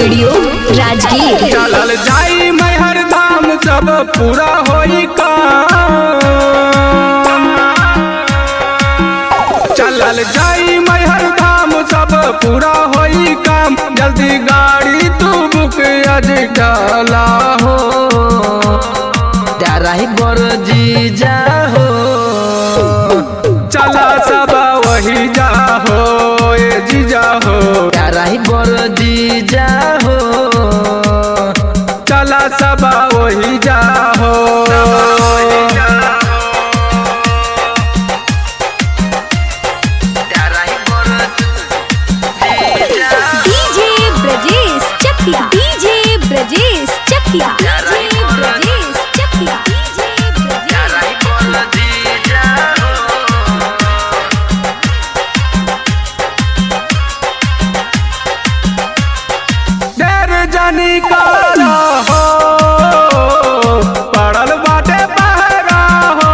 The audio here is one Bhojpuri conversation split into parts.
स्टूडियो राजगीर। चलल जाई मैहर धाम सब पूरा होई काम। चलल जाई मैहर धाम सब पूरा होई काम। जल्दी गाड़ी तू बुक आज डाला हो। राही बर जीजा हो। चला सब वही जा हो ये जीजा हो। राही बर जीजा हो। चला सब वही जा हो। DJ Brajesh Chakiya, DJ Brajesh Chakiya, DJ Brajesh Chakiya, DJ देर जानी काला हो पड़ल बाटे पहरा हो।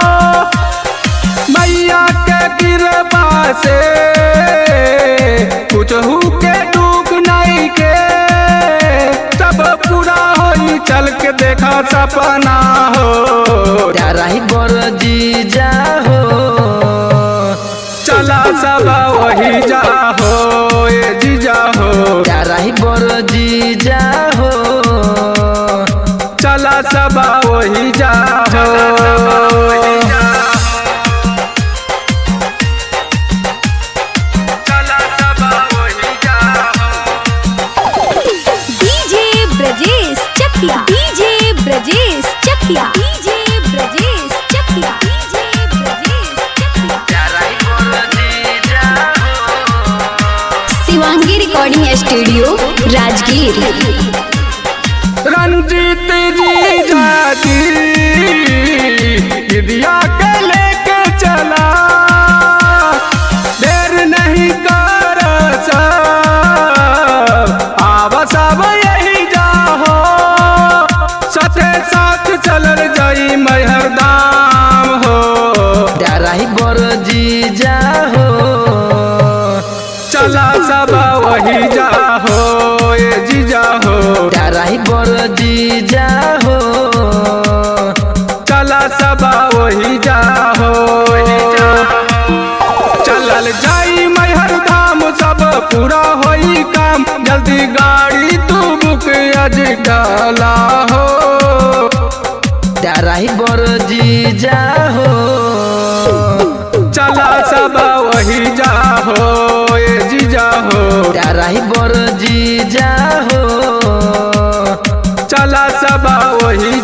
मैया के कृपा से कुछ के दुख नहीं के सब पूरा होई। चल के देखा सपना हो। राही बर जीजा हो। चला सब वही जा हो ये जीजा हो। राही बर जीजा हो। चला सब वही जा हो। चला सब वही जा हो। DJ Brajesh Chakiya, DJ Brajesh Chakiya, DJ Brajesh Chakiya, DJ Brajesh Chakiya. Shivangi recording studio Rajgir. Ranjeet ji जाती दिया के लेके चला। देर नहीं कर सब आव सब यही जा हो। साथे साथ चलल जाई मैहर धाम हो। राही बर जीजा हो। चला सब वही जा हो ये जीजा हो। राही बर जीजा हो। चला सब वही जा हो। चलल जाई मैहर धाम सब पूरा होई काम। जल्दी गाड़ी तू बुक आज डाला हो। राही बर जीजा हो। चला सब वही जा हो ये जीजा हो। राही बर जीजा हो। चला सब वही